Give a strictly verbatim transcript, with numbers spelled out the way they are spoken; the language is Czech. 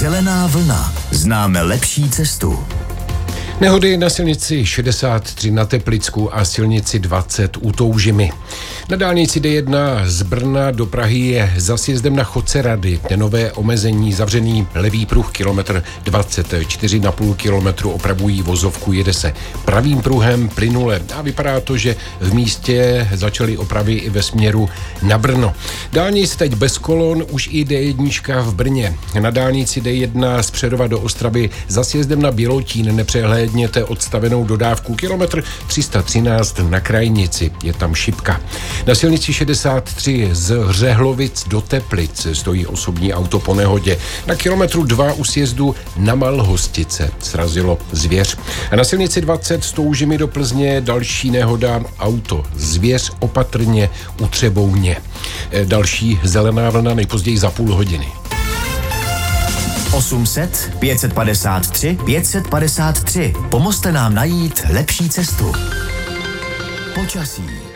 Zelená vlna. Známe lepší cestu. Nehody na silnici šedesát tři na Teplicku a silnici dvacet u Toužimy. Na dálnici D jedna z Brna do Prahy je za sjezdem na Chodce Rady nové omezení, zavřený levý pruh kilometr dvacet čtyři a půl kilometru opravují vozovku, jede se pravým pruhem plynule a vypadá to, že v místě začaly opravy i ve směru na Brno. Dálnic teď bez kolon, už i D jedna v Brně. Na dálnici D jedna z Přerova do Ostravy za sjezdem na Bělotín nepřehlédněte odstavenou dodávku kilometr tři sta třináct na Krajnici, je tam šipka. Na silnici šedesát tři z Řehlovic do Teplic stojí osobní auto po nehodě. Na kilometru dva u sjezdu na Malhostice srazilo zvěř. A na silnici dvacet z Toužimy do Plzně další nehoda, auto zvěř opatrně u Třebouně. Další zelená vlna nejpozději za půl hodiny. osm set pět set padesát tři pět set padesát tři. Pomozte nám najít lepší cestu. Počasí.